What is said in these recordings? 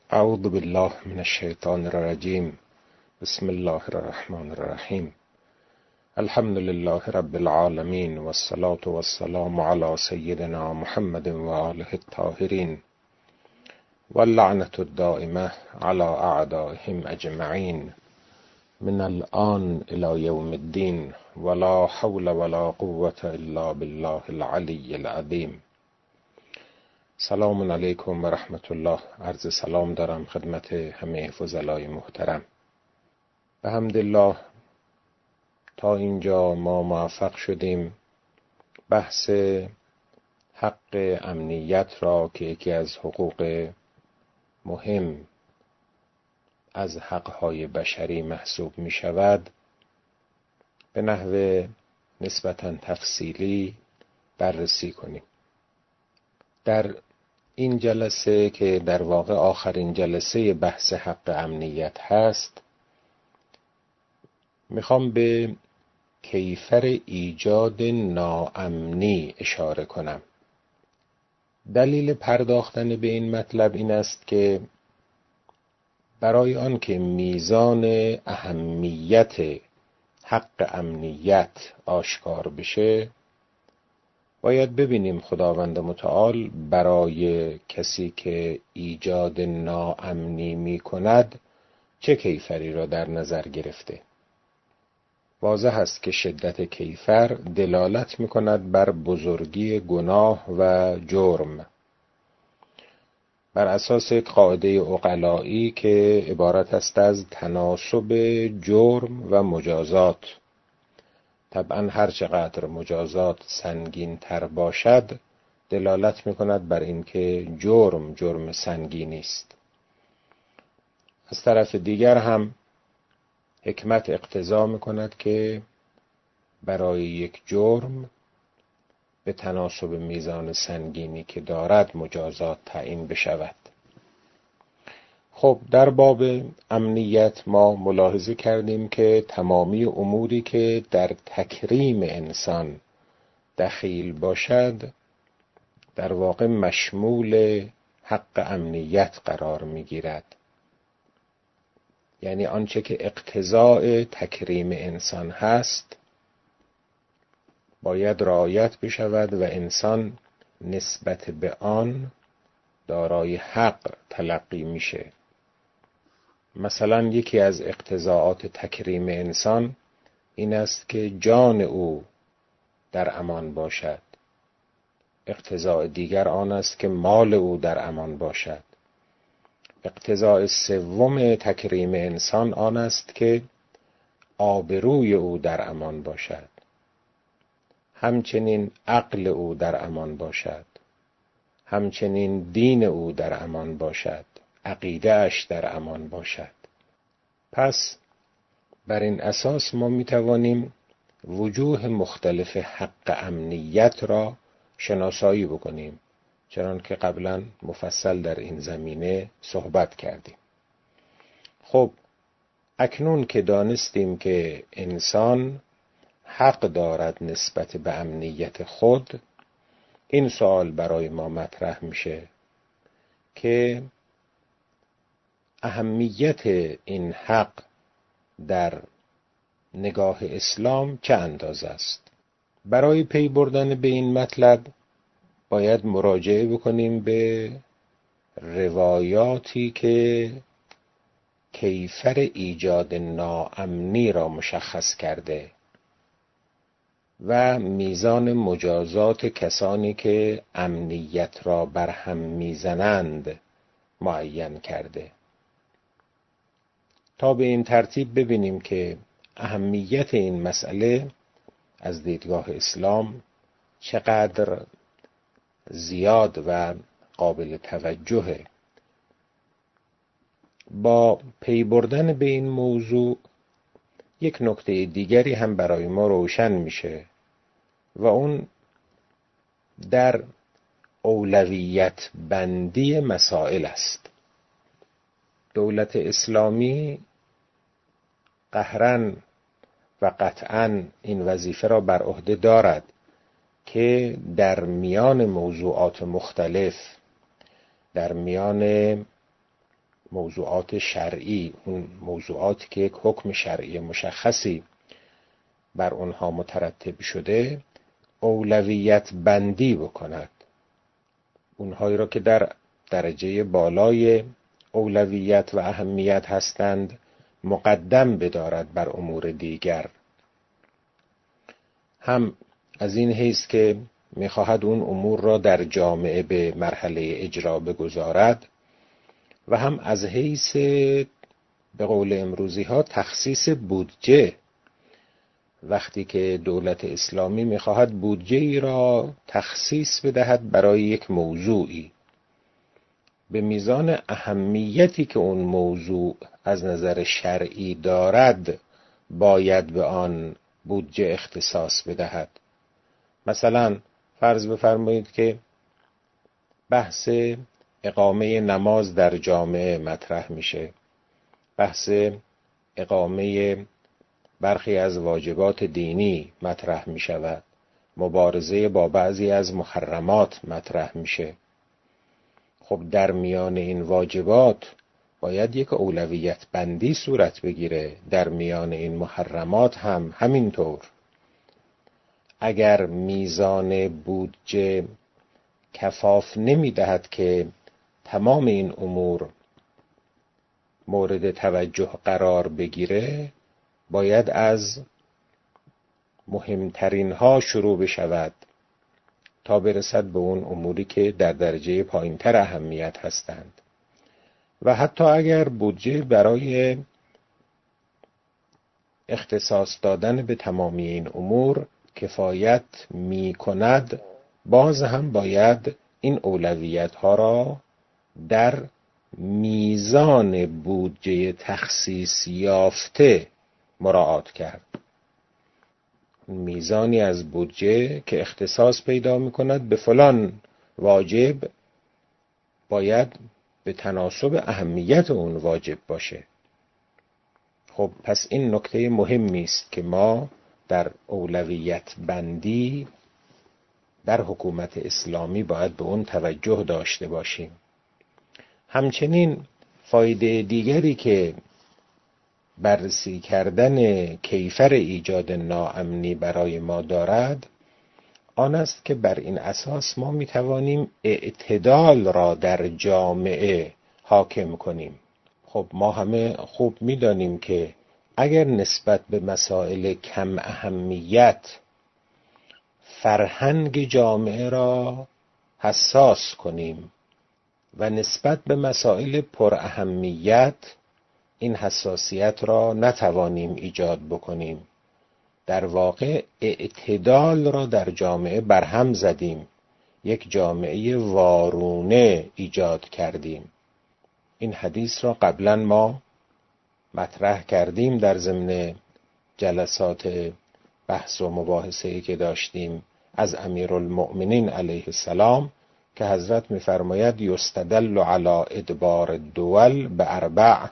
اعوذ بالله من الشیطان الرجیم. بسم الله الرحمن الرحیم. الحمد لله رب العالمین والصلاة والسلام علی سیدنا محمد و آله الطاهرین واللعنة الدائمة علی اعدائهم اجمعین من الآن الی یوم الدین ولا حول ولا قوة الا بالله العلی العظیم. سلام علیکم و رحمت الله. عرض سلام دارم خدمت همه فضلای محترم. به حمدالله تا اینجا ما موفق شدیم بحث حق امنیت را که یکی از حقوق مهم از حقهای بشری محسوب می شود به نحو نسبتاً تفصیلی بررسی کنیم. در این جلسه که در واقع آخرین جلسه بحث حق امنیت هست، میخوام به کیفر ایجاد ناامنی اشاره کنم. دلیل پرداختن به این مطلب این است که برای آن که میزان اهمیت حق امنیت آشکار بشه باید ببینیم خداوند متعال برای کسی که ایجاد ناامنی می کند چه کیفری را در نظر گرفته. واضح است که شدت کیفر دلالت می کند بر بزرگی گناه و جرم. بر اساس یک قاعده عقلایی که عبارت است از تناسب جرم و مجازات. طبعا هر چقدر مجازات سنگین تر باشد دلالت می کند بر اینکه جرم سنگینی است. از طرف دیگر هم حکمت اقتضا می کند که برای یک جرم به تناسب میزان سنگینی که دارد مجازات تعیین بشود. خب در باب امنیت ما ملاحظه کردیم که تمامی اموری که در تکریم انسان دخیل باشد در واقع مشمول حق امنیت قرار می‌گیرد. یعنی آنچه که اقتضاء تکریم انسان هست باید رعایت بشود و انسان نسبت به آن دارای حق تلقی میشه. مثلا یکی از اقتضاءات تکریم انسان این است که جان او در امان باشد. اقتضاء دیگر آن است که مال او در امان باشد. اقتضاء سوم تکریم انسان آن است که آبروی او در امان باشد. همچنین عقل او در امان باشد. همچنین دین او در امان باشد. عقیده اش در امان باشد. پس بر این اساس ما می توانیم وجوه مختلف حق امنیت را شناسایی بکنیم، چنان که قبلا مفصل در این زمینه صحبت کردیم. خب اکنون که دانستیم که انسان حق دارد نسبت به امنیت خود، این سوال برای ما مطرح میشه که اهمیت این حق در نگاه اسلام چه اندازه است. برای پی بردن به این مطلب باید مراجعه بکنیم به روایاتی که کیفر ایجاد ناامنی را مشخص کرده و میزان مجازات کسانی که امنیت را برهم میزنند معین کرده، تا به این ترتیب ببینیم که اهمیت این مسئله از دیدگاه اسلام چقدر زیاد و قابل توجهه. با پی بردن به این موضوع یک نکته دیگری هم برای ما روشن میشه و اون در اولویت بندی مسائل است. دولت اسلامی قهراً و قطعاً این وظیفه را بر عهده دارد که در میان موضوعات مختلف، در میان موضوعات شرعی، اون موضوعاتی که یک حکم شرعی مشخصی بر اونها مترتب شده، اولویت بندی بکند. اونهایی را که در درجه بالای اولویت و اهمیت هستند مقدم بدارد بر امور دیگر. هم از این حیث که می‌خواهد اون امور را در جامعه به مرحله اجرا بگذارد و هم از حیث به قول امروزی ها تخصیص بودجه. وقتی که دولت اسلامی می‌خواهد بودجه‌ای را تخصیص بدهد برای یک موضوعی، به میزان اهمیتی که اون موضوع از نظر شرعی دارد باید به آن بودجه اختصاص بدهد. مثلا فرض بفرمایید که بحث اقامه نماز در جامعه مطرح میشه، بحث اقامه برخی از واجبات دینی مطرح می شود، مبارزه با بعضی از محرمات مطرح میشه. خب در میان این واجبات باید یک اولویت بندی صورت بگیره، در میان این محرمات هم همینطور. اگر میزان بودجه کفاف نمی دهد که تمام این امور مورد توجه قرار بگیره، باید از مهمترین ها شروع بشود تا برسد به اون اموری که در درجه پایینتر اهمیت هستند. و حتی اگر بودجه برای اختصاص دادن به تمامی این امور کفایت می کند، باز هم باید این اولویت ها را در میزان بودجه تخصیص یافته مراعات کرد. میزانی از بودجه که اختصاص پیدا می کند به فلان واجب باید به تناسب اهمیت اون واجب باشه. خب پس این نکته مهمی است که ما در اولویت بندی در حکومت اسلامی باید به اون توجه داشته باشیم. همچنین فایده دیگری که بررسی کردن کیفر ایجاد ناامنی برای ما دارد آن است که بر این اساس ما میتوانیم اعتدال را در جامعه حاکم کنیم. خب ما همه خوب میدانیم که اگر نسبت به مسائل کم اهمیت فرهنگ جامعه را حساس کنیم و نسبت به مسائل پر اهمیت این حساسیت را نتوانیم ایجاد بکنیم، در واقع اعتدال را در جامعه برهم زدیم، یک جامعه وارونه ایجاد کردیم. این حدیث را قبلا ما مطرح کردیم در ضمن جلسات بحث و مباحثه‌ای که داشتیم از امیرالمؤمنین علیه السلام که حضرت می‌فرماید یستدل علی ادبار الدول باربع،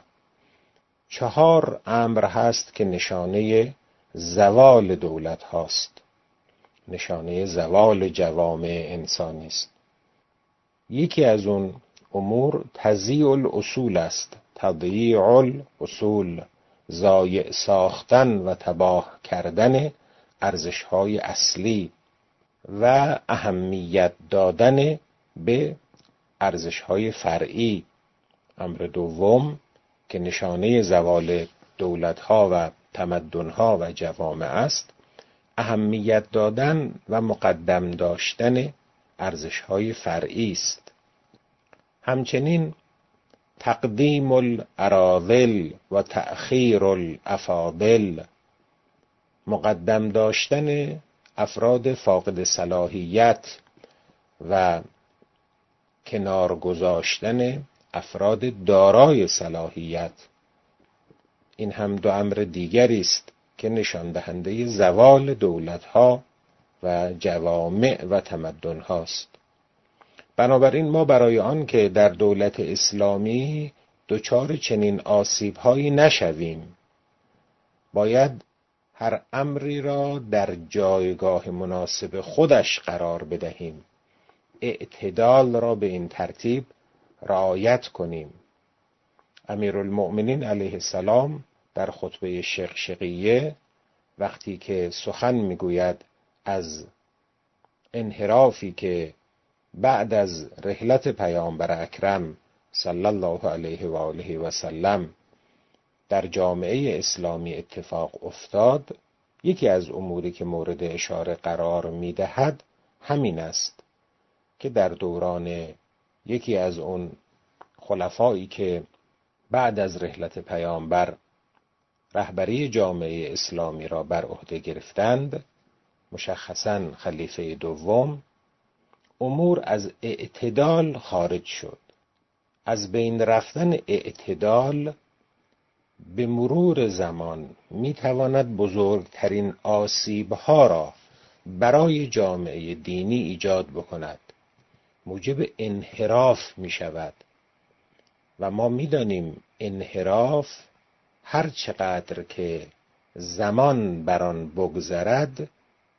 4 امر هست که نشانه زوال دولت هاست، نشانه زوال جوامع انسانی است. یکی از اون امور تضییع الاصول است، تضییع الاصول، ضایع ساختن و تباه کردن ارزش‌های اصلی و اهمیت دادن به ارزش‌های فرعی. امر دوم که نشانه زوال دولت‌ها و تمدن‌ها و جوامع است، اهمیت دادن و مقدم داشتن ارزش‌های فرعی است. همچنین تقدیم الاراذل و تأخیر الافاضل، مقدم داشتن افراد فاقد صلاحیت و کنار گذاشتن افراد دارای صلاحیت. این هم 2 امر دیگری است که نشان دهنده زوال دولت‌ها و جوامع و تمدن هاست. بنابراین ما برای آن که در دولت اسلامی دچار چنین آسیب‌هایی نشویم، باید هر امری را در جایگاه مناسب خودش قرار بدهیم، اعتدال را به این ترتیب رعایت کنیم. امیرالمؤمنین علیه السلام در خطبه شقشقیه وقتی که سخن میگوید از انحرافی که بعد از رحلت پیامبر اکرم صلی الله علیه و آله و سلم در جامعه اسلامی اتفاق افتاد، یکی از اموری که مورد اشاره قرار میدهد همین است که در دوران یکی از اون خلفایی که بعد از رحلت پیامبر رهبری جامعه اسلامی را بر عهده گرفتند، مشخصاً خلیفه دوم، امور از اعتدال خارج شد. از بین رفتن اعتدال به مرور زمان میتواند بزرگترین آسیبها را برای جامعه دینی ایجاد بکند، موجب انحراف می شود و ما میدانیم انحراف هر چقدر که زمان بر آن بگذرد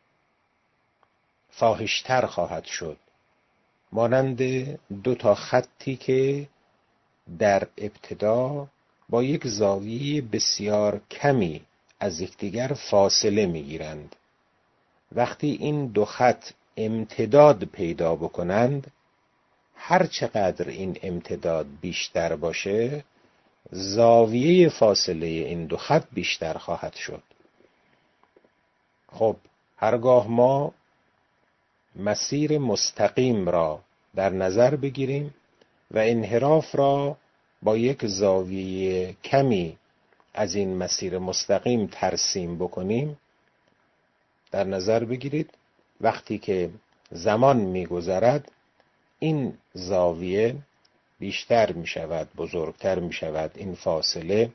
فاحش‌تر خواهد شد، مانند دو تا خطی که در ابتدا با یک زاویه بسیار کمی از یکدیگر فاصله میگیرند. وقتی این دو خط امتداد پیدا بکنند، هر چقدر این امتداد بیشتر باشه، زاویه فاصله این دو خط بیشتر خواهد شد. خب هرگاه ما مسیر مستقیم را در نظر بگیریم و انحراف را با یک زاویه کمی از این مسیر مستقیم ترسیم بکنیم، در نظر بگیرید وقتی که زمان می‌گذرد این زاویه بیشتر می شود، بزرگتر می شود، این فاصله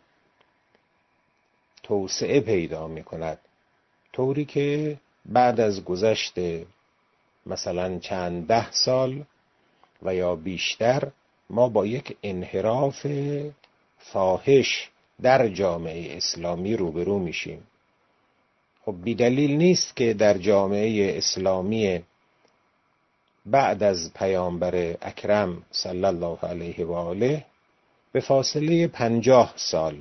توسعه پیدا می کند، طوری که بعد از گذشت مثلا چند 10 سال و یا بیشتر ما با یک انحراف فاحش در جامعه اسلامی روبرو میشیم. خب بیدلیل نیست که در جامعه اسلامی بعد از پیامبر اکرم صلی الله علیه و آله به فاصله 50 سال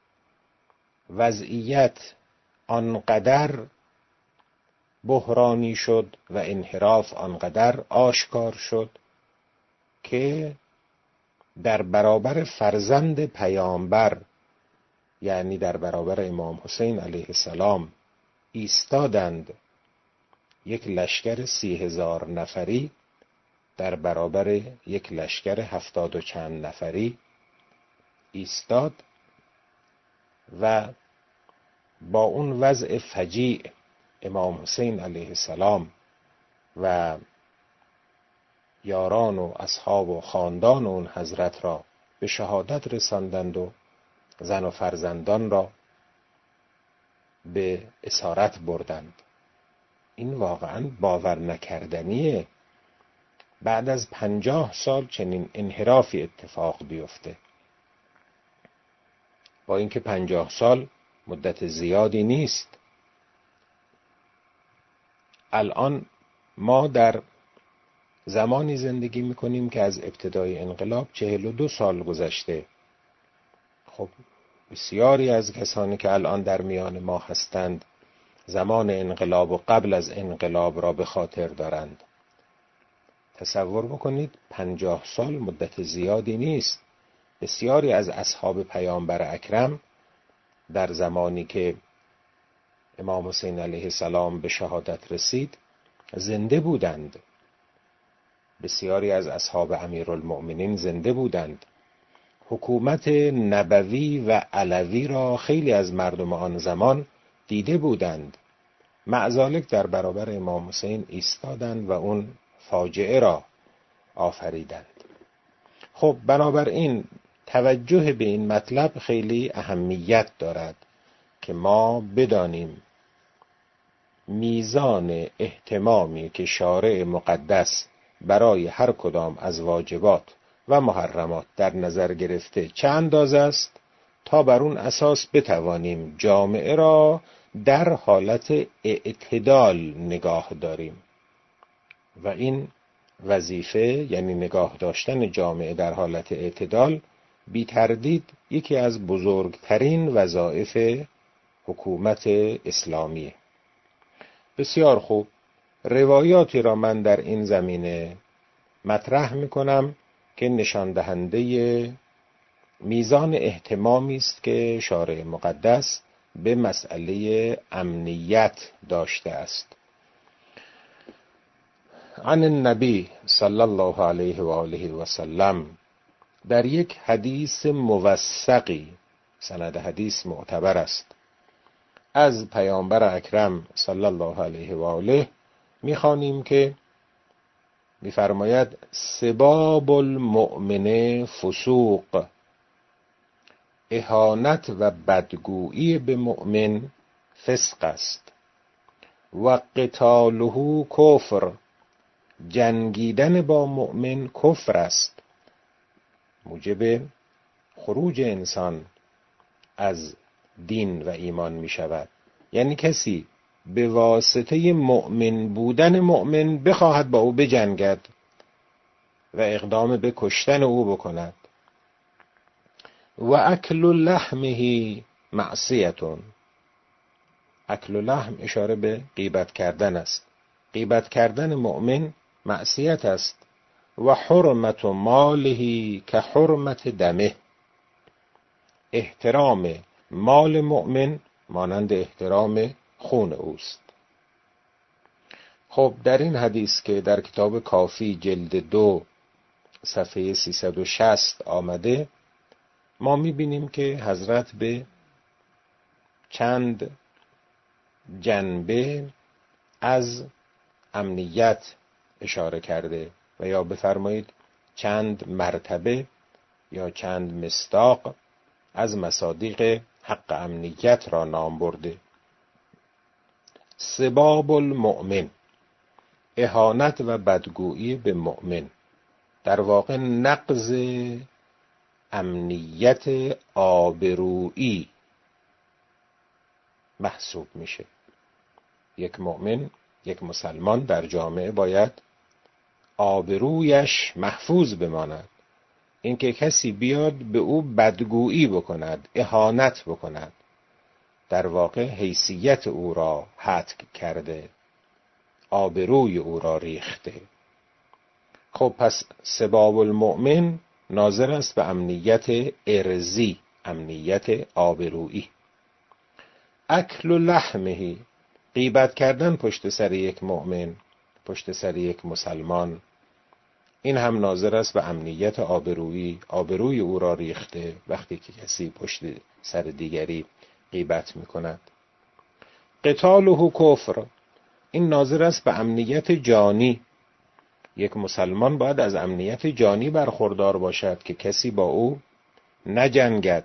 وضعیت آنقدر بحرانی شد و انحراف آنقدر آشکار شد که در برابر فرزند پیامبر، یعنی در برابر امام حسین علیه السلام، ایستادند یک لشکر 30,000 نفری در برابر یک لشکر 70 و چند نفری ایستاد و با اون وضع فجیع امام حسین علیه السلام و یاران و اصحاب و خاندان اون حضرت را به شهادت رساندند و زن و فرزندان را به اسارت بردند. این واقعا باور نکردنیه، بعد از 50 سال چنین انحرافی اتفاق بیفته. با اینکه 50 سال مدت زیادی نیست. الان ما در زمانی زندگی میکنیم که از ابتدای انقلاب 42 سال گذشته. خب بسیاری از کسانی که الان در میان ما هستند زمان انقلاب و قبل از انقلاب را به خاطر دارند. تصور بکنید 50 سال مدت زیادی نیست. بسیاری از اصحاب پیامبر اکرم در زمانی که امام حسین علیه السلام به شهادت رسید زنده بودند. بسیاری از اصحاب امیرالمؤمنین زنده بودند. حکومت نبوی و علوی را خیلی از مردم آن زمان دیده بودند. معذالک در برابر امام حسین ایستادند و اون فاجعه را آفریدند. خب بنابراین توجه به این مطلب خیلی اهمیت دارد که ما بدانیم میزان اهتمامی که شارع مقدس برای هر کدام از واجبات و محرمات در نظر گرفته چه اندازه است تا بر اون اساس بتوانیم جامعه را در حالت اعتدال نگاه داریم. و این وظیفه، یعنی نگاه داشتن جامعه در حالت اعتدال، بی تردید یکی از بزرگترین وظایف حکومت اسلامیه. بسیار خوب، روایاتی را من در این زمینه مطرح میکنم که نشان دهنده میزان اهتمامی است که شارع مقدس به مسئله امنیت داشته است. عن النبی صلی الله علیه و آله و سلم، در یک حدیث موثقی، سند حدیث معتبر است، از پیامبر اکرم صلی الله علیه و آله می‌خوانیم که می‌فرماید سباب المؤمن فسوق، اهانت و بدگویی به مؤمن فسق است. و قتاله کفر، جنگیدن با مؤمن کفر است، موجب خروج انسان از دین و ایمان می شود. یعنی کسی به واسطه مؤمن بودن مؤمن بخواهد با او بجنگد و اقدام به کشتن او بکند. و اکل لحمه معصیتون، اکل لحم اشاره به غیبت کردن است. غیبت کردن مؤمن معصیت است. و حرمت ماله که حرمت دمه، احترام مال مؤمن مانند احترام خون اوست. خب در این حدیث که در کتاب کافی جلد 2 صفحه 360 آمده، ما می‌بینیم که حضرت به چند جنبه از امنیت اشاره کرده و یا بفرمایید چند مرتبه یا چند مصداق از مصادیق حق امنیت را نام برده. سباب المؤمن، اهانت و بدگویی به مؤمن، در واقع نقض امنیت آبرویی محسوب میشه. یک مؤمن، یک مسلمان در جامعه باید آبرویش محفوظ بماند. اینکه کسی بیاد به او بدگویی بکند، اهانت بکند، در واقع حیثیت او را هتک کرده، آبروی او را ریخته. خب پس سباب المؤمن ناظر است به امنیت ارضی، امنیت آبرویی. اکل لحمه، غیبت کردن پشت سر یک مؤمن، پشت سر یک مسلمان، این هم ناظر است به امنیت آبرویی، آبروی او را ریخته وقتی که کسی پشت سر دیگری غیبت میکند. قتاله کفر، این ناظر است به امنیت جانی. یک مسلمان باید از امنیت جانی برخوردار باشد که کسی با او نجنگد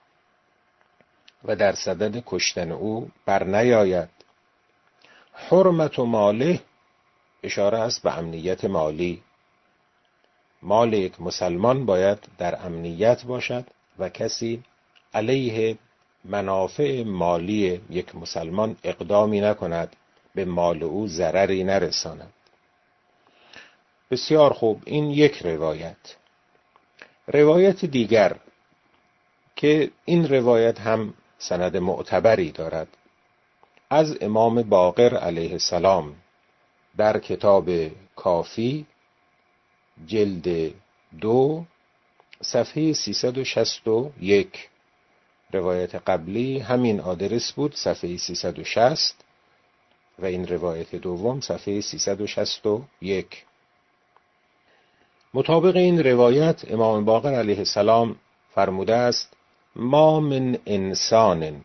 و در صدد کشتن او بر نیاید. حرمت ماله، اشاره است به امنیت مالی. مال یک مسلمان باید در امنیت باشد و کسی علیه منافع مالی یک مسلمان اقدامی نکند، به مال او ضرری نرساند. بسیار خوب، این یک روایت. روایت دیگر که این روایت هم سند معتبری دارد، از امام باقر علیه السلام در کتاب کافی جلد 2 صفحه 361. روایت قبلی همین آدرس بود، صفحه 360، و این روایت دوم صفحه 361. مطابق این روایت امام باقر علیه السلام فرموده است: ما من انسان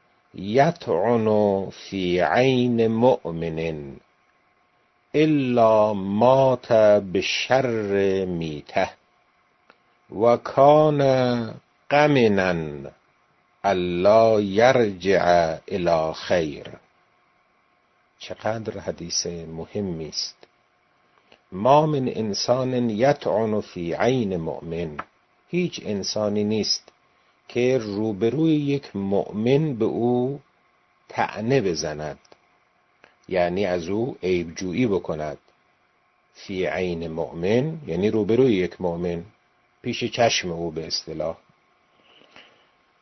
یطعن فی عین مؤمن الا مات بشر میته و کان قمنا الا یرجع الی خیر. چقدر حدیث مهمی است. ما من انسان یطعن فی عین مؤمن، هیچ انسانی نیست که روبروی یک مؤمن به او طعنه بزند، یعنی از او عیبجویی بکند. فی عین مؤمن یعنی روبروی یک مؤمن، پیش چشم او به اصطلاح.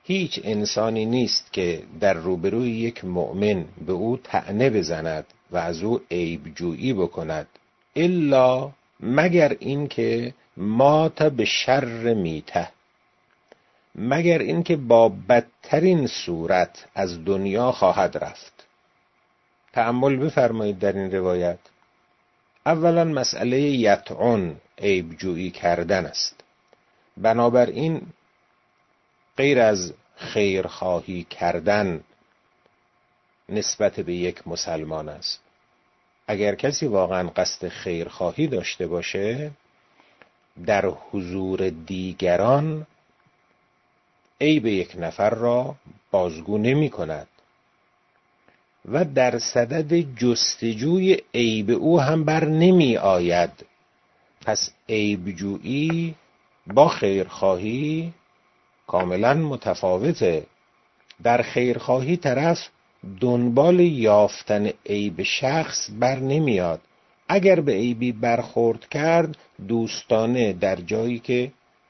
هیچ انسانی نیست که در روبروی یک مؤمن به او طعنه بزند و از او عیب جویی بکند الا مگر این که مات به شر میته، مگر این که با بدترین صورت از دنیا خواهد رفت. تأمل بفرمایید در این روایت. اولا مسئله یطعن، عیب جویی کردن است. بنابراین غیر از خیرخواهی کردن نسبت به یک مسلمان است. اگر کسی واقعا قصد خیرخواهی داشته باشه در حضور دیگران عیب یک نفر را بازگو نمی کند و در صدد جستجوی عیب او هم بر نمی آید. پس عیب جویی با خیرخواهی کاملا متفاوته. در خیرخواهی طرف دنبال یافتن عیب شخص بر نمیاد. اگر به عیبی برخورد کرد دوستانه در جایی که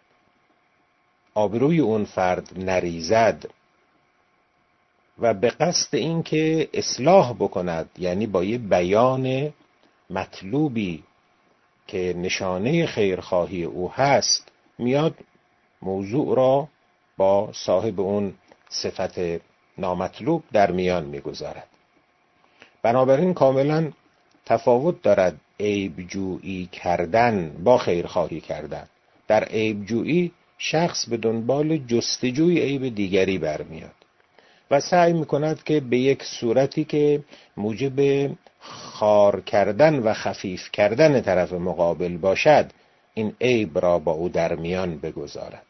آبروی اون فرد نریزد و به قصد این که اصلاح بکند، یعنی با یه بیان مطلوبی که نشانه خیرخواهی او هست میاد موضوع را با صاحب اون صفت نامطلوب در میان میگذارد. بنابراین کاملا تفاوت دارد عیب جویی کردن با خیرخواهی کردن. در عیب جویی شخص به دنبال جستجوی عیب دیگری برمیاد و سعی میکند که به یک صورتی که موجب خار کردن و خفیف کردن طرف مقابل باشد این عیب را با او در میان بگذارد.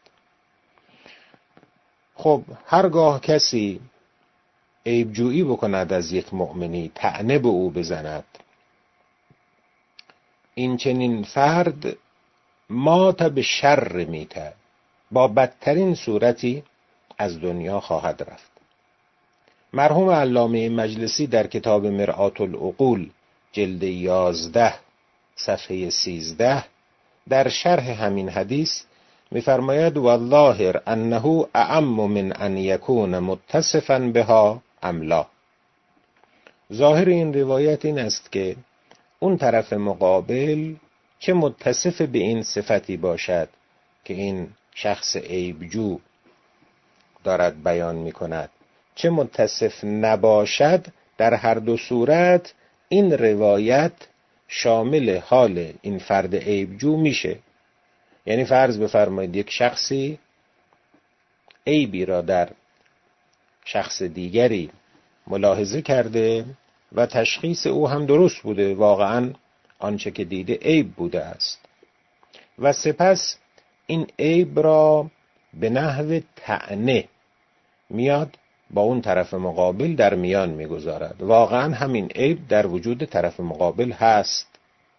خب هرگاه کسی عیب جویی بکند از یک مؤمنی، طعنه به او بزند، این چنین فرد مات به شر میته، با بدترین صورتی از دنیا خواهد رفت. مرحوم علامه مجلسی در کتاب مرآت العقول جلد 11 صفحه 13 در شرح همین حدیث می‌فرماید والظاهر انه اعم من ان یکون متصفا بها املا. ظاهر این روایت این است که اون طرف مقابل چه متصف به این صفتی باشد که این شخص عیبجو دارد بیان می‌کند، چه متصف نباشد، در هر دو صورت این روایت شامل حال این فرد عیبجو میشه. یعنی فرض بفرمایید یک شخصی عیبی را در شخص دیگری ملاحظه کرده و تشخیص او هم درست بوده، واقعا آنچه که دیده عیب بوده است و سپس این عیب را به نحو طعنه میاد با اون طرف مقابل در میان میگذارد. واقعا همین عیب در وجود طرف مقابل هست.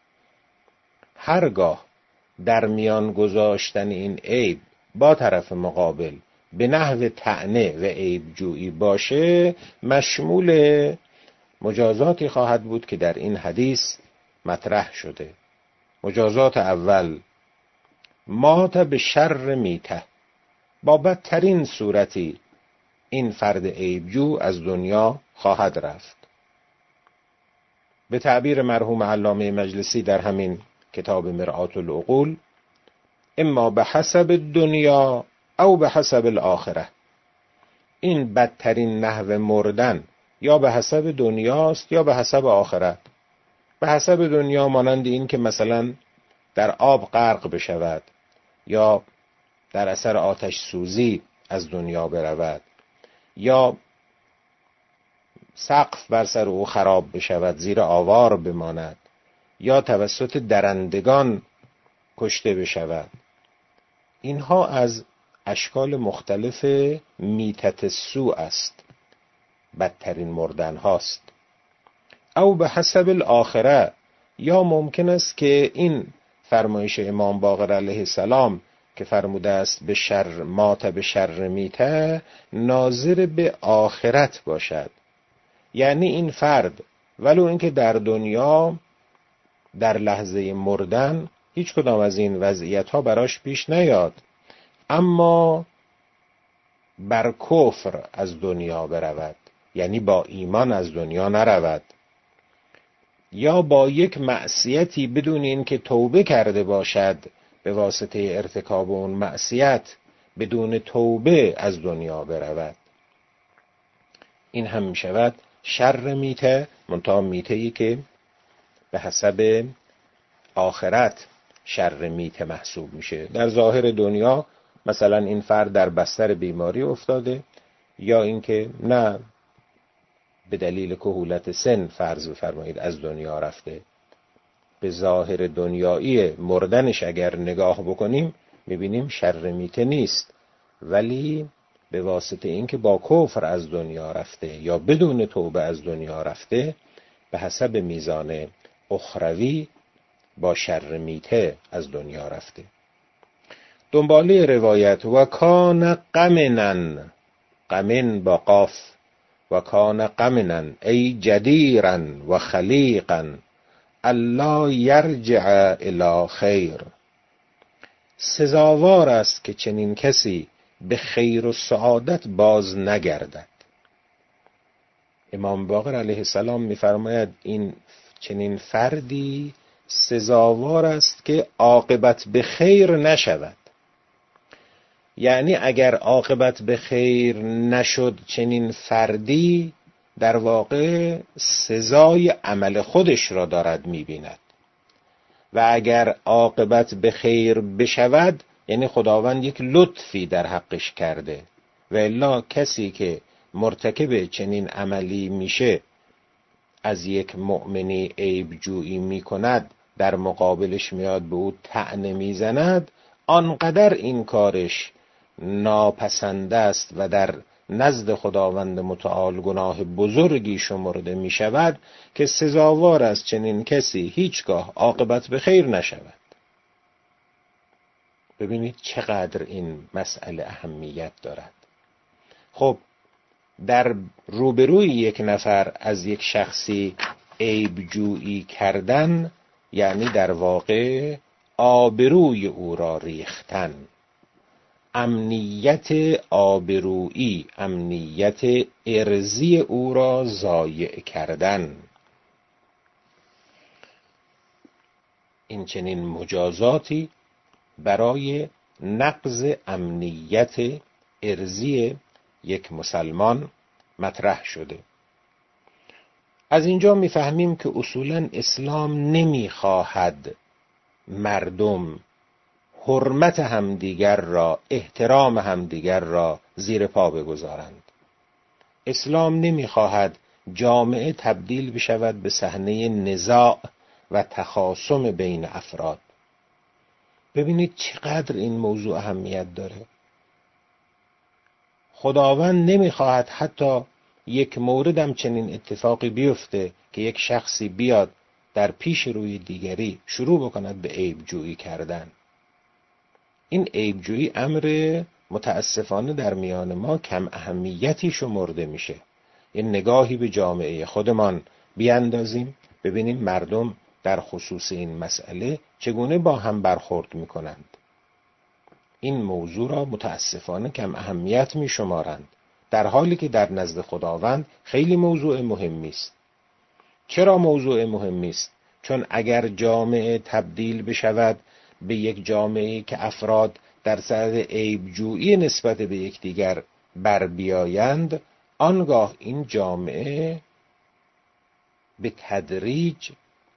هرگاه در میان گذاشتن این عیب با طرف مقابل به نحو طعنه و عیب جویی باشه مشمول مجازاتی خواهد بود که در این حدیث مطرح شده. مجازات اول مات به شر میته، با بدترین صورتی این فرد عیبجو از دنیا خواهد رفت. به تعبیر مرحوم علامه مجلسی در همین کتاب مرآت العقول اما به حسب دنیا او به حسب الاخره، این بدترین نحو مردن یا به حسب دنیاست یا به حسب آخرت. به حسب دنیا مانند این که مثلا در آب غرق بشود یا در اثر آتش سوزی از دنیا برود یا سقف بر سر او خراب بشود زیر آوار بماند یا توسط درندگان کشته بشود. اینها از اشکال مختلف میتت سو است، بدترین مردن هاست. او به حسب الاخره، یا ممکن است که این فرمایش امام باقر علیه السلام که فرموده است به شر مات به شر میته ناظر به آخرت باشد. یعنی این فرد ولو اینکه در دنیا در لحظه مردن هیچ کدام از این وضعیت ها براش پیش نیاد، اما بر کفر از دنیا برود، یعنی با ایمان از دنیا نرود، یا با یک معصیتی بدون این که توبه کرده باشد به واسطه ارتکاب اون معصیت بدون توبه از دنیا برود، این هم می شود شر میته، منتها میته‌ای که به حسب آخرت شر میته محسوب میشه. در ظاهر دنیا مثلا این فرد در بستر بیماری افتاده، یا اینکه نه به دلیل کهولت سن فرض بفرمایید از دنیا رفته. به ظاهر دنیایی مردنش اگر نگاه بکنیم میبینیم شر میته نیست، ولی به واسطه اینکه با کفر از دنیا رفته یا بدون توبه از دنیا رفته، به حسب میزان اخروی با شر میته از دنیا رفته. دنباله روایت و کان قمنن، قمن با قاف، و کان قمنن ای جدیرا و خلیقا الله یرجع الی خیر. سزاوار است که چنین کسی به خیر و سعادت باز نگردد. امام باقر علیه السلام می‌فرماید این چنین فردی سزاوار است که عاقبت به خیر نشود. یعنی اگر عاقبت به خیر نشد چنین فردی در واقع سزای عمل خودش را دارد می‌بیند، و اگر عاقبت به خیر بشود یعنی خداوند یک لطفی در حقش کرده، و الا کسی که مرتکب چنین عملی میشه از یک مؤمنی عیب جویی میکند، در مقابلش میاد به او طعنه میزند، آنقدر این کارش ناپسند است و در نزد خداوند متعال گناه بزرگی شمرده می شود که سزاوار است چنین کسی هیچگاه عاقبت به خیر نشود. ببینید چقدر این مسئله اهمیت دارد. خب در روبروی یک نفر از یک شخصی عیب جویی کردن یعنی در واقع آبروی او را ریختن، امنیت آبرویی، امنیت ارضی او را ضایع کردن. این چنین مجازاتی برای نقض امنیت ارضی یک مسلمان مطرح شده. از اینجا میفهمیم که اصولاً اسلام نمیخواهد مردم حرمت همدیگر را، احترام همدیگر را زیر پا بگذارند. اسلام نمیخواهد جامعه تبدیل بشود به صحنه نزاع و تخاصم بین افراد. ببینید چقدر این موضوع اهمیت داره. خداوند نمیخواهد حتی یک مورد هم چنین اتفاقی بیفته که یک شخصی بیاد در پیش روی دیگری شروع بکند به عیب جویی کردن. این عیب جویی امر متاسفانه در میان ما کم اهمیتی شمرده میشه. یه نگاهی به جامعه خودمان بیاندازیم ببینیم مردم در خصوص این مسئله چگونه با هم برخورد میکنند. این موضوع را متاسفانه کم اهمیت میشمارند، در حالی که در نزد خداوند خیلی موضوع مهمی است. چرا موضوع مهمی است؟ چون اگر جامعه تبدیل بشود به یک جامعه که افراد در صدد عیب جویی نسبت به یکدیگر بر بیایند، آنگاه این جامعه به تدریج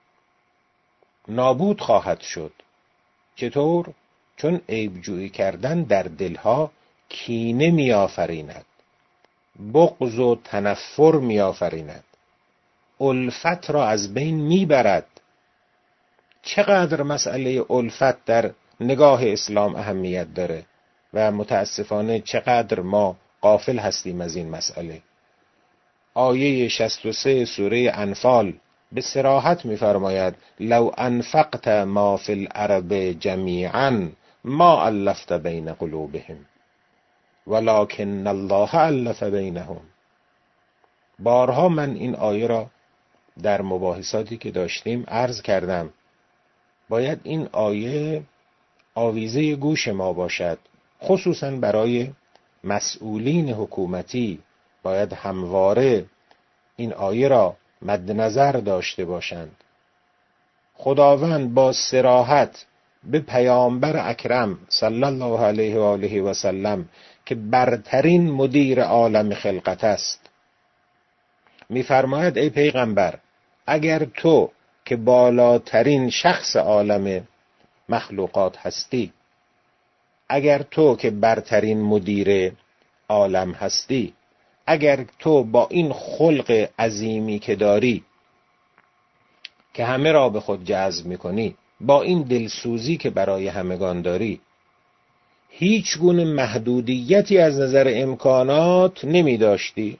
نابود خواهد شد. چطور؟ چون عیب جویی کردن در دلها کینه می آفریند، بغض و تنفر می آفریند، الفت را از بین می برد. چقدر مسئله الفت در نگاه اسلام اهمیت داره و متاسفانه چقدر ما غافل هستیم از این مسئله. آیه 63 سوره انفال به صراحت می‌فرماید لو انفقت ما فی الارض جمیعا ما الفت بین قلوبهم ولکن الله الف بینهم. بارها من این آیه را در مباحثاتی که داشتیم عرض کردم. باید این آیه آویزه گوش ما باشد، خصوصا برای مسئولین حکومتی باید همواره این آیه را مد نظر داشته باشند. خداوند با صراحت به پیامبر اکرم صلی الله علیه و آله و سلم که برترین مدیر عالم خلقت است می‌فرماید ای پیغمبر، اگر تو که بالاترین شخص عالم مخلوقات هستی، اگر تو که برترین مدیر عالم هستی، اگر تو با این خلق عظیمی که داری که همه را به خود جذب می‌کنی، با این دلسوزی که برای همگان داری، هیچ گونه محدودیتی از نظر امکانات نمی داشتی،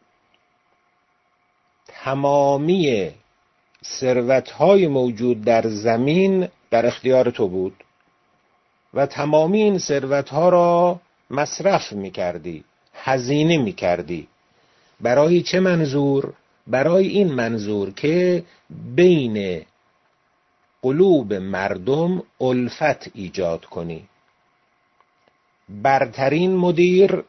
تمامی ثروت‌های موجود در زمین در اختیار تو بود و تمامی این ثروت‌ها را مصرف می‌کردی، هزینه می‌کردی. برای چه منظور؟ برای این منظور که بین قلوب مردم الفت ایجاد کنی. برترین مدیر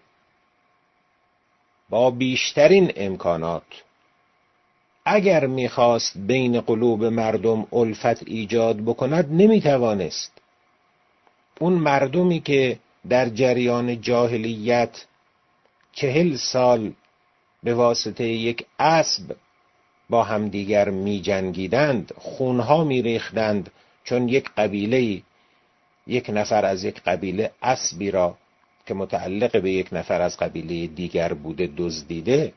با بیشترین امکانات اگر میخواست بین قلوب مردم الفت ایجاد بکند نمیتوانست. اون مردمی که در جریان جاهلیت 40 سال به واسطه یک اسب با همدیگر می جنگیدند، خونها می ریختند، چون یک نفر از یک قبیله اسبی را که متعلق به یک نفر از قبیله دیگر بوده دزدیده.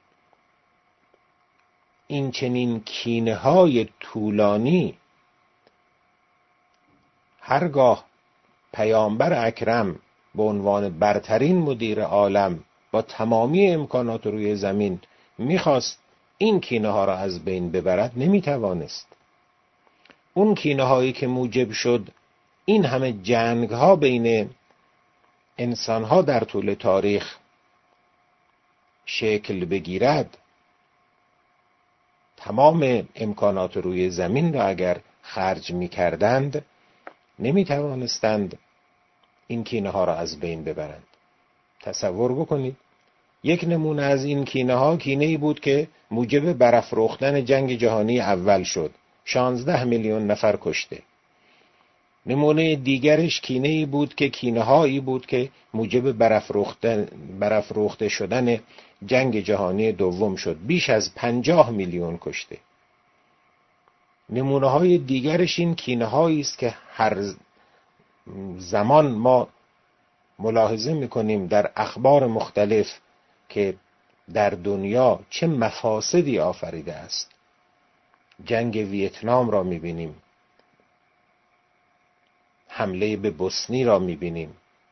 این چنین کینه های طولانی هرگاه پیامبر اکرم به عنوان برترین مدیر عالم با تمامی امکانات روی زمین میخواست این کینه ها را از بین ببرد، نمیتوانست. اون کینه هایی که موجب شد این همه جنگ ها بین انسان ها در طول تاریخ شکل بگیرد، تمام امکانات روی زمین را اگر خرج میکردند نمیتوانستند این کینه ها را از بین ببرند. تصور بکنید یک نمونه از این کینه ها کینه‌ای بود که موجب برافروختن جنگ جهانی اول شد، 16 میلیون نفر کشته. نمونه دیگرش کینه‌ای بود که کینه‌هایی بود که موجب برافروخته شدن جنگ جهانی دوم شد، بیش از 50 میلیون کشته. نمونه های دیگرش این کینه‌هایی است که هر زمان ما ملاحظه می‌کنیم در اخبار مختلف که در دنیا چه مفاسدی آفریده است. جنگ ویتنام را می‌بینیم، حمله به بوسنی را می‌بینیم،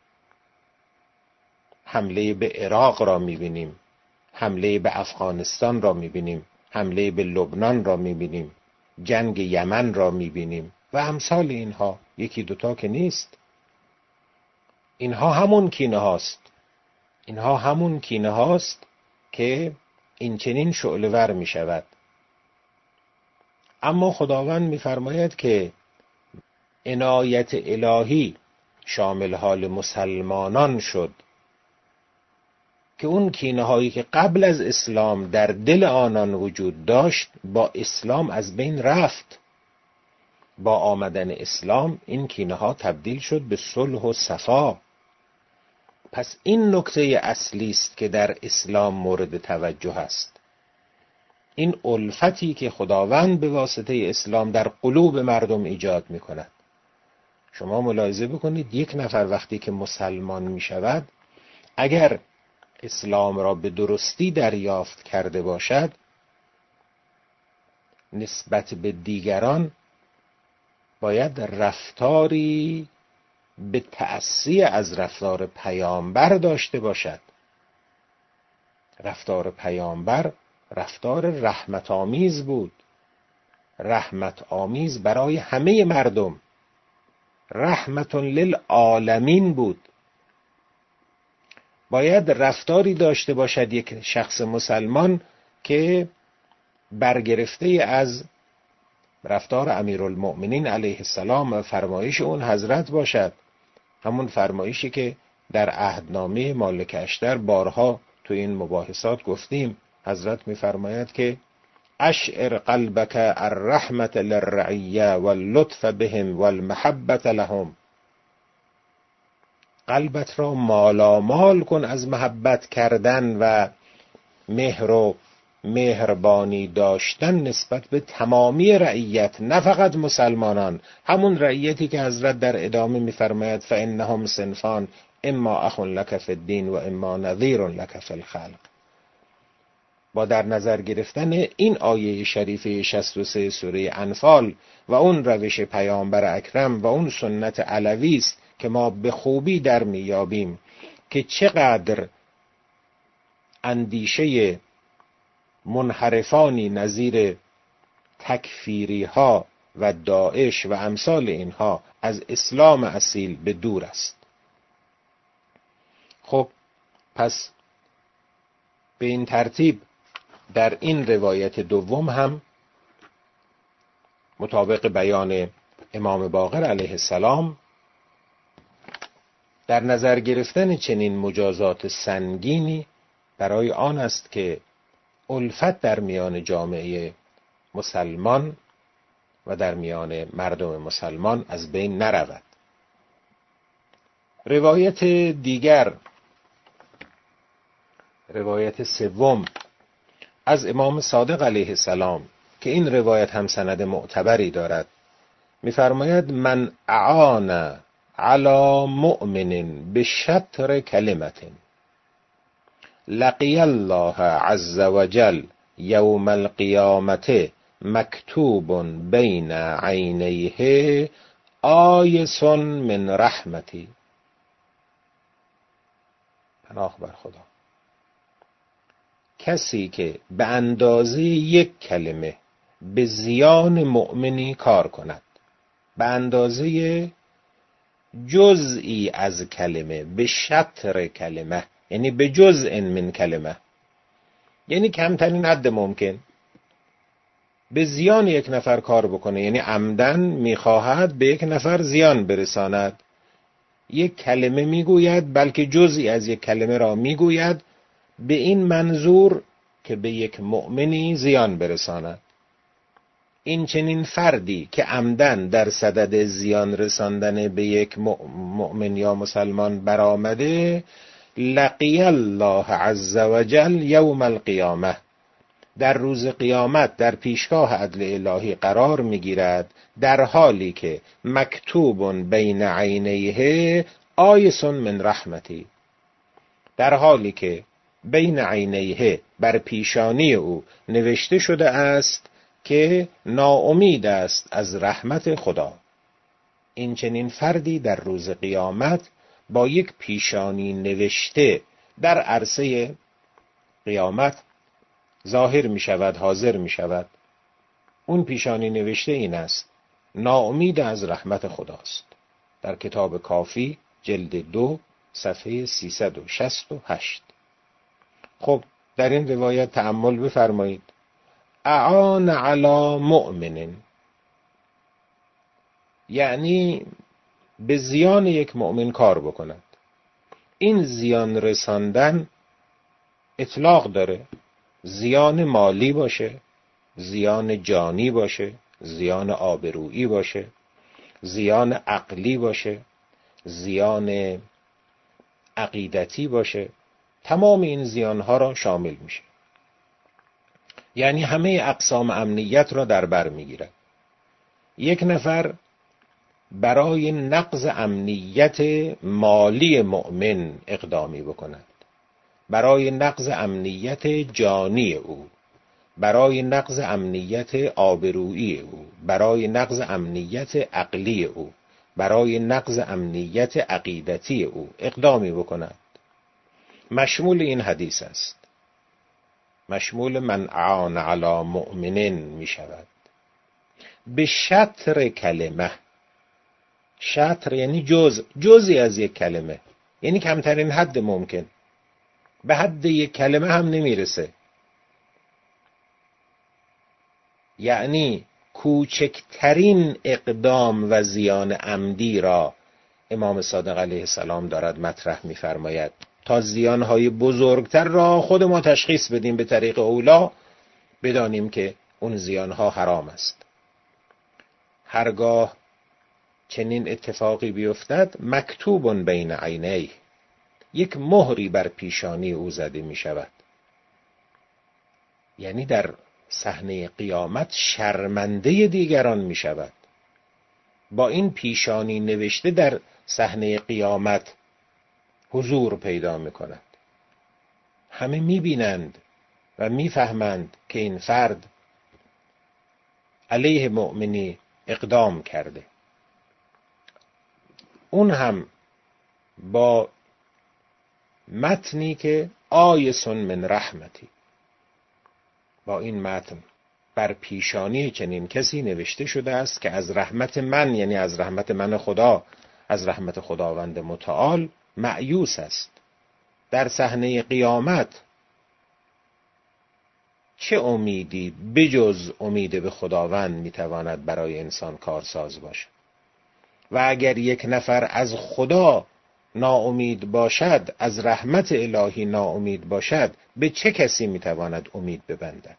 حمله به عراق را می‌بینیم، حمله به افغانستان را می‌بینیم، حمله به لبنان را می‌بینیم، جنگ یمن را می‌بینیم و امثال اینها. یکی دوتا که نیست. اینها همون کینه هاست که این چنین شعله‌ور می شود. اما خداوند می فرماید که عنایت الهی شامل حال مسلمانان شد که اون کینه هایی که قبل از اسلام در دل آنان وجود داشت با اسلام از بین رفت. با آمدن اسلام این کینه ها تبدیل شد به صلح و صفا. پس این نکته اصلی است که در اسلام مورد توجه است. این الفتی که خداوند به واسطه اسلام در قلوب مردم ایجاد می کند. شما ملاحظه بکنید یک نفر وقتی که مسلمان می شود، اگر اسلام را به درستی دریافت کرده باشد، نسبت به دیگران باید رفتاری به تأسی از رفتار پیامبر داشته باشد. رفتار پیامبر رفتار رحمت آمیز بود، رحمت آمیز برای همه مردم، رحمت للعالمین بود. باید رفتاری داشته باشد یک شخص مسلمان که برگرفته از رفتار امیرالمؤمنین علیه السلام و فرمایش اون حضرت باشد، همون فرمایشی که در عهدنامه مالک اشتر بارها تو این مباحثات گفتیم. حضرت می‌فرماید که اشعر قلبک الرحمة للرعیه واللطف بهم والمحبة لهم، قلبت را مالامال کن از محبت کردن و مهر و مهربانی داشتن نسبت به تمامی رعیت، نه فقط مسلمانان، همون رعیتی که حضرت در ادامه می‌فرماید فإنهم صنفان اما اخ لک فی الدین و اما نظیر لک فی الخلق. با در نظر گرفتن این آیه شریفه 63 سوره انفال و اون روش پیامبر اکرم و اون سنت علوی است که ما به خوبی در میابیم که چقدر اندیشه منحرفانی نظیر تکفیری ها و داعش و امثال اینها از اسلام اصیل به دور است. خب پس به این ترتیب در این روایت دوم هم مطابق بیان امام باقر علیه السلام در نظر گرفتن چنین مجازات سنگینی برای آن است که الفت در میان جامعه مسلمان و در میان مردم مسلمان از بین نرود. روایت دیگر، روایت سوم از امام صادق علیه السلام که این روایت هم سند معتبری دارد، می‌فرماید من اعان علی مؤمن بشطر کلمت لقی الله عز وجل یوم القیامة مکتوب بین عینیه آیس من رحمتی. پناه بر خدا. کسی که به اندازه یک کلمه به زیان مؤمنی کار کند، به اندازه جزئی از کلمه، به شطر کلمه یعنی به جزء من کلمه، یعنی کمترین حد ممکن به زیان یک نفر کار بکنه، یعنی عمدن میخواهد به یک نفر زیان برساند، یک کلمه میگوید بلکه جزئی از یک کلمه را میگوید به این منظور که به یک مؤمنی زیان برساند. این چنین فردی که عمدن در صدد زیان رساندن به یک مؤمن یا مسلمان برآمده، لقی الله عز وجل یوم القیامه، در روز قیامت در پیشگاه عدل الهی قرار میگیرد در حالی که مکتوب بین عینیه آیس من رحمتی، در حالی که بین عینیه بر پیشانی او نوشته شده است که ناامید است از رحمت خدا. این چنین فردی در روز قیامت با یک پیشانی نوشته در عرصه قیامت ظاهر می شود، حاضر می شود. اون پیشانی نوشته این است: ناامید از رحمت خداست. در کتاب کافی جلد 2 صفحه 368. خب در این روایت تأمل بفرمایید. اعان علی مؤمن، یعنی به زیان یک مؤمن کار بکند. این زیان رساندن اطلاق داره، زیان مالی باشه، زیان جانی باشه، زیان آبرویی باشه، زیان عقلی باشه، زیان عقیدتی باشه، تمام این زیانها را شامل میشه. یعنی همه اقسام امنیت را در بر میگیرد. یک نفر برای نقض امنیت مالی مؤمن اقدامی بکند، برای نقض امنیت جانی او، برای نقض امنیت آبرویی او، برای نقض امنیت عقلی او، برای نقض امنیت عقیدتی او اقدامی بکند، مشمول این حدیث است، مشمول من اعان علی مؤمن می شود. به شطر کلمه، شطر یعنی جزئی از یک کلمه، یعنی کمترین حد ممکن، به حد یک کلمه هم نمیرسه، یعنی کوچکترین اقدام و زیان عمدی را امام صادق علیه السلام دارد مطرح می‌فرماید تا زیانهای بزرگتر را خود ما تشخیص بدیم، به طریق اولا بدانیم که اون زیانها حرام است. هرگاه چنین اتفاقی بیفتد مکتوب بین عینیه، یک مهری بر پیشانی او زده می شود، یعنی در صحنه قیامت شرمنده دیگران می شود. با این پیشانی نوشته در صحنه قیامت حضور پیدا می کند. همه می بینند و می فهمند که این فرد علیه مؤمنی اقدام کرده. اون هم با متنی که آیس من رحمتی، با این متن بر پیشانی چنین کسی نوشته شده است که از رحمت من، یعنی از رحمت من خدا، از رحمت خداوند متعال مأیوس است. در صحنه قیامت چه امیدی بجز امید به خداوند میتواند برای انسان کارساز باشد؟ و اگر یک نفر از خدا ناامید باشد، از رحمت الهی ناامید باشد، به چه کسی میتواند امید ببندد؟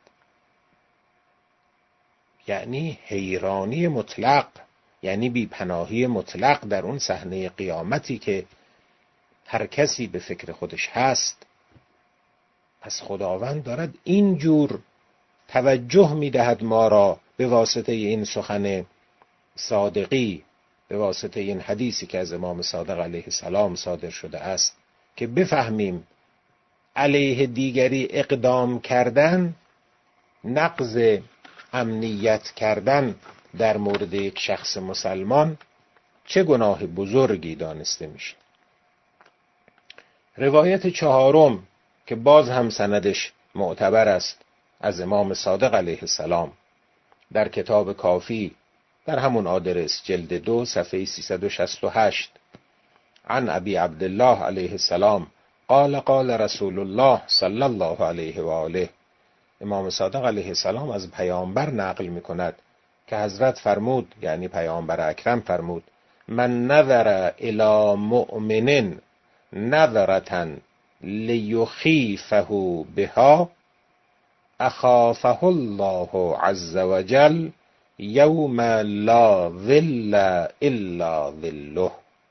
یعنی حیرانی مطلق، یعنی بی‌پناهی مطلق در اون صحنه قیامتی که هر کسی به فکر خودش هست. پس خداوند دارد اینجور توجه میدهد ما را به واسطه این سخن صادقی، به واسطه این حدیثی که از امام صادق علیه السلام صادر شده است، که بفهمیم علیه دیگری اقدام کردن، نقض امنیت کردن در مورد یک شخص مسلمان چه گناه بزرگی دانسته میشه. روایت چهارم که باز هم سندش معتبر است، از امام صادق علیه السلام، در کتاب کافی در همون آدرس جلد 2 صفحه 368، عن ابی عبدالله علیه السلام قال قال رسول الله صلی الله علیه و آله. امام صادق علیه السلام از پیامبر نقل می کند که حضرت فرمود، یعنی پیامبر اکرم فرمود: من نظر الی مؤمن نظرة لیخیفه بها اخافه الله عز وجل یوم لا ظل الا ظله.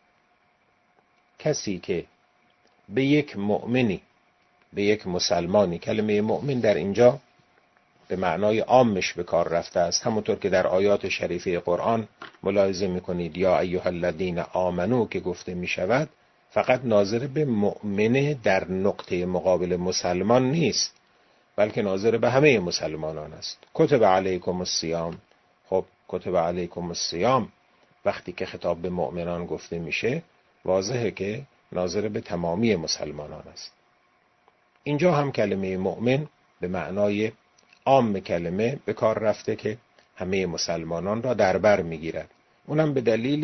کسی که به یک مؤمنی، به یک مسلمانی، کلمه مؤمن در اینجا به معنای عامش به کار رفته است، همونطور که در آیات شریفه قرآن ملاحظه میکنید یا ایها الذین آمنو که گفته میشود، فقط ناظر به مؤمن در نقطه مقابل مسلمان نیست، بلکه ناظر به همه مسلمانان است. کتب علیکم الصیام، خب کتب علیکم الصیام وقتی که خطاب به مؤمنان گفته میشه، واضحه که ناظر به تمامی مسلمانان است. اینجا هم کلمه مؤمن به معنای عام کلمه به کار رفته که همه مسلمانان را در بر میگیرد. اونم به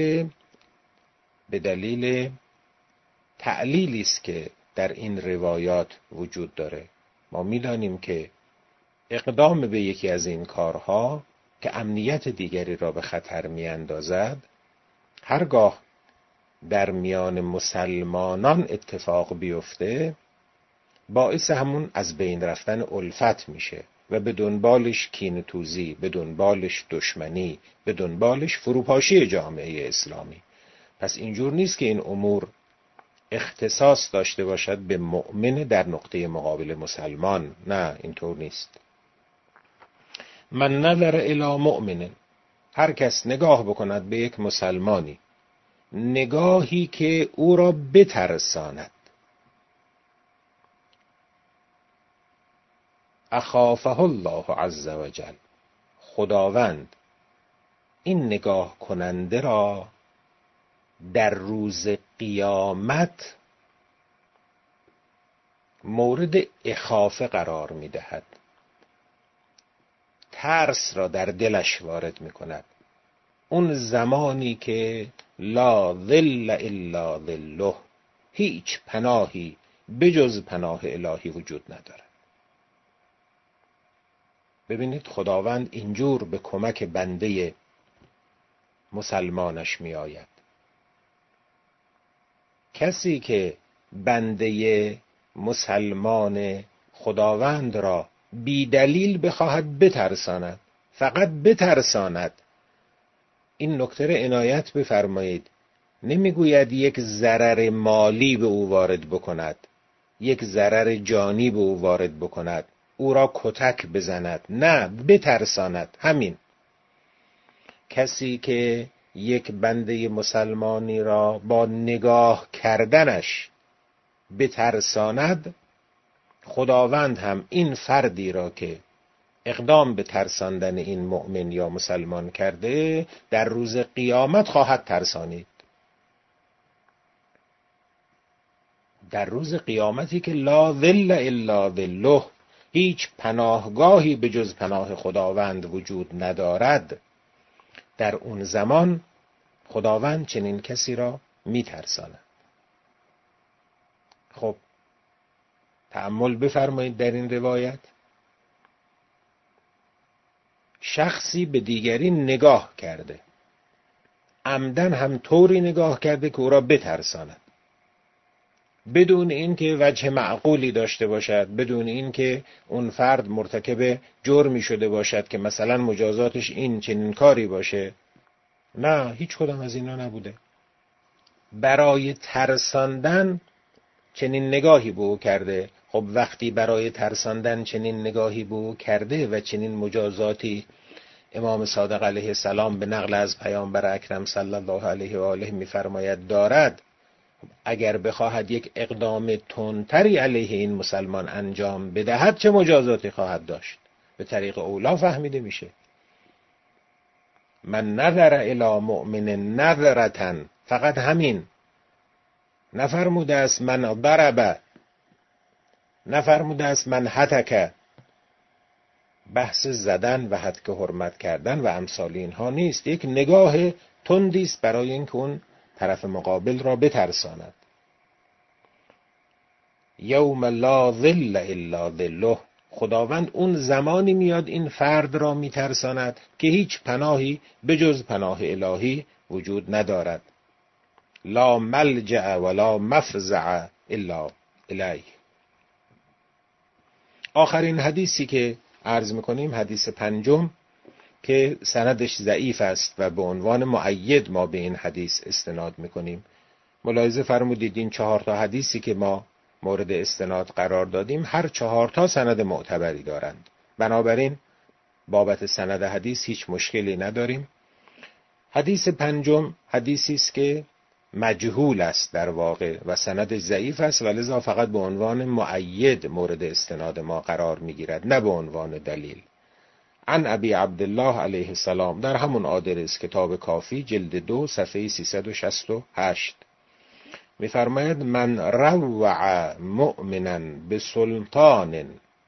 دلیل تعلیلی است که در این روایات وجود داره. ما میدانیم که اقدام به یکی از این کارها که امنیت دیگری را به خطر میاندازد، هرگاه در میان مسلمانان اتفاق بیفته، باعث همون از بین رفتن الفت میشه و به دنبالش کینه‌توزی، به دنبالش دشمنی، به دنبالش فروپاشی جامعه اسلامی. پس اینجور نیست که این امور اختصاص داشته باشد به مؤمن در نقطه مقابل مسلمان. نه، اینطور نیست. من نظر الی مؤمن، هر کس نگاه بکند به یک مسلمانی، نگاهی که او را بترساند، اخافه الله عز وجل، خداوند این نگاه کننده را در روز قیامت مورد اخافه قرار می دهد، ترس را در دلش وارد می کند. اون زمانی که لا ظل الا ظله، هیچ پناهی بجز پناه الهی وجود ندارد. ببینید خداوند اینجور به کمک بنده مسلمانش می آید. کسی که بنده مسلمان خداوند را بی دلیل بخواهد بترساند، فقط بترساند، این نکته را عنایت بفرمایید، نمیگوید یک ضرر مالی به او وارد بکند، یک ضرر جانی به او وارد بکند، او را کتک بزند، نه، بترساند. همین. کسی که یک بنده مسلمانی را با نگاه کردنش بترساند، خداوند هم این فردی را که اقدام به ترساندن این مؤمن یا مسلمان کرده در روز قیامت خواهد ترسانید. در روز قیامتی که لا ظل الا ظله، هیچ پناهگاهی به جز پناه خداوند وجود ندارد، در اون زمان خداوند چنین کسی را میترساند. خب تأمل بفرمایید در این روایت. شخصی به دیگری نگاه کرده، عمدن هم طوری نگاه کرده که او را بترساند، بدون اینکه وجه معقولی داشته باشد، بدون اینکه اون فرد مرتکب جرمی شده باشد که مثلا مجازاتش این چنین کاری باشه. نه، هیچ کدام از اینا نبوده. برای ترساندن چنین نگاهی به او کرده. خب وقتی برای ترساندن چنین نگاهی به او کرده و چنین مجازاتی امام صادق علیه السلام به نقل از پیامبر اکرم صلی الله علیه و آله می‌فرماید دارد، اگر بخواهد یک اقدام تندتری علیه این مسلمان انجام بدهد چه مجازاتی خواهد داشت؟ به طریق اولا فهمیده میشه. من نظر الی مؤمن نظرة، فقط همین، نفرموده است من ضرب، نفرموده است من هتک. بحث زدن و هتک حرمت کردن و امثال اینها نیست، یک نگاه تندی است برای اینکه اون طرف مقابل را بترساند. یوم لا ظل الا ظله، خداوند اون زمانی میاد این فرد را میترساند که هیچ پناهی به جز پناه الهی وجود ندارد. لا ملجأ ولا مفزع الا الیه. آخرین حدیثی که عرض میکنیم حدیث 5 که سندش ضعیف است و به عنوان مؤید ما به این حدیث استناد میکنیم. ملاحظه فرمودید این 4 حدیثی که ما مورد استناد قرار دادیم هر 4 سند معتبری دارند، بنابراین بابت سند حدیث هیچ مشکلی نداریم. حدیث 5 حدیثی است که مجهول است در واقع و سندش ضعیف است و لذا فقط به عنوان مؤید مورد استناد ما قرار میگیرد، نه به عنوان دلیل. عن ابی عبدالله علیه السلام، در همون آدرس کتاب کافی جلد 2 صفحه 368 می‌فرماید من روع مؤمنا بسلطان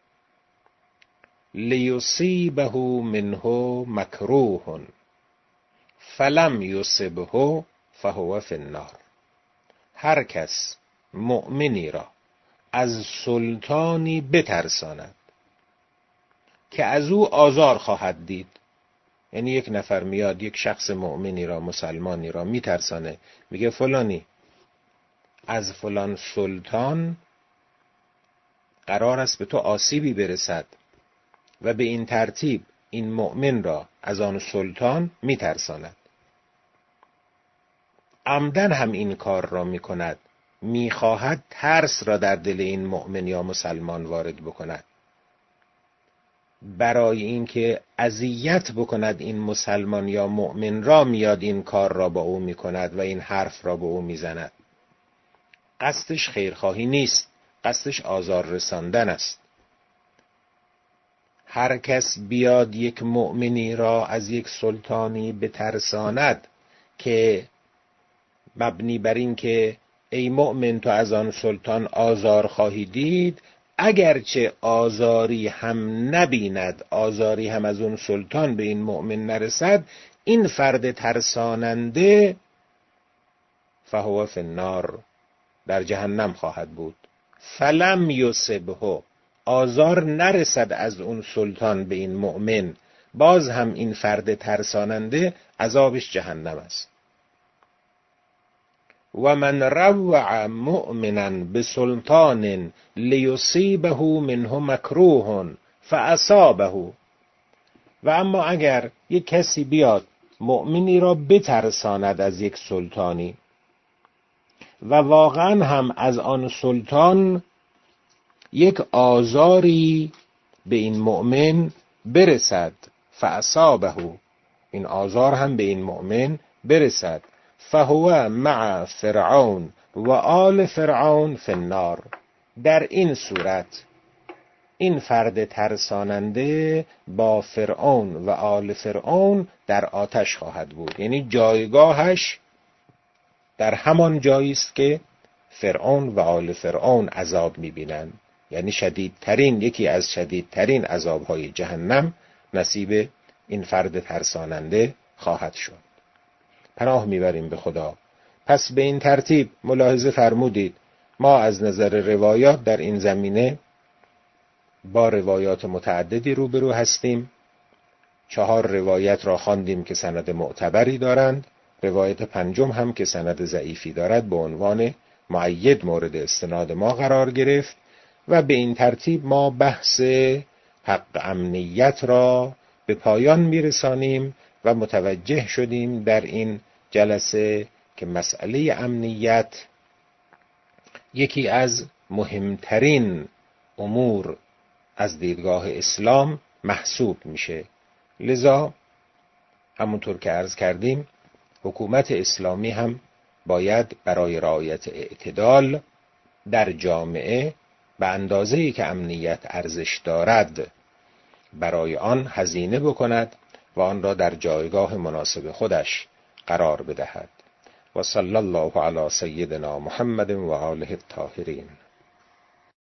لیصیبه منه مکروه فلم یصبه فهو فی النار. هر کس مؤمنی را از سلطانی بترساند که از او آزار خواهد دید، یعنی یک نفر میاد یک شخص مؤمنی را، مسلمانی را میترسانه، میگه فلانی از فلان سلطان قرار است به تو آسیبی برسد و به این ترتیب این مؤمن را از آن سلطان میترساند. عمدن هم این کار را میکند، میخواهد ترس را در دل این مؤمن یا مسلمان وارد بکند، برای اینکه اذیت بکند این مسلمان یا مؤمن را میاد این کار را با او میکند و این حرف را به او میزند. قصدش خیرخواهی نیست، قصدش آزار رساندن است. هر کس بیاد یک مؤمنی را از یک سلطانی بترساند که مبنی بر این که ای مؤمن تو از آن سلطان آزار خواهی دید، اگرچه آزاری هم نبیند، آزاری هم از اون سلطان به این مؤمن نرسد، این فرد ترساننده فهو فی النار، در جهنم خواهد بود. فلم یصبه، آزار نرسد از اون سلطان به این مؤمن، باز هم این فرد ترساننده عذابش جهنم است. و من روع مؤمنا بسلطان لیصیبه منه مکروه فاصابه. و اما اگر یک کسی بیاد مؤمنی را بترساند از یک سلطانی و واقعا هم از آن سلطان یک آزاری به این مؤمن برسد، فاصابه، این آزار هم به این مؤمن برسد، فهو مع فرعون و آل فرعون فی النار. در این صورت این فرد ترساننده با فرعون و آل فرعون در آتش خواهد بود، یعنی جایگاهش در همان جایی است که فرعون و آل فرعون عذاب می‌بینند، یعنی یکی از شدیدترین عذاب‌های جهنم نصیب این فرد ترساننده خواهد شد. پناه میبریم به خدا. پس به این ترتیب ملاحظه فرمودید ما از نظر روایات در این زمینه با روایات متعددی روبرو هستیم. 4 روایت را خواندیم که سند معتبری دارند. روایت 5 هم که سند ضعیفی دارد به عنوان مؤید مورد استناد ما قرار گرفت و به این ترتیب ما بحث حق امنیت را به پایان میرسانیم و متوجه شدیم در این جلسه که مسئله امنیت یکی از مهمترین امور از دیدگاه اسلام محسوب میشه. لذا همونطور که عرض کردیم حکومت اسلامی هم باید برای رعایت اعتدال در جامعه به اندازه‌ای که امنیت ارزش دارد برای آن هزینه بکند و آن را در جایگاه مناسب خودش قرار بدهد. و صلی الله علی سیدنا محمد و آله الطاهرین.